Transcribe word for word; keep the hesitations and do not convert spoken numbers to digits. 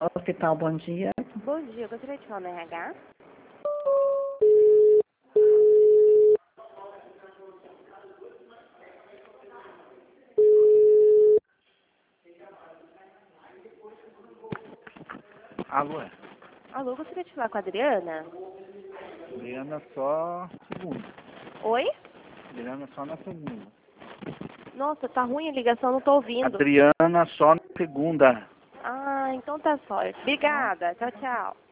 Hospital, bom dia. Bom dia, eu gostaria de falar no R H. Alô, Alô, eu gostaria de falar com a Adriana. Adriana só segunda. Oi? Adriana só na segunda. Nossa, tá ruim a ligação, não tô ouvindo. Adriana só na segunda. Ah, então tá só. Obrigada. Tchau, tchau.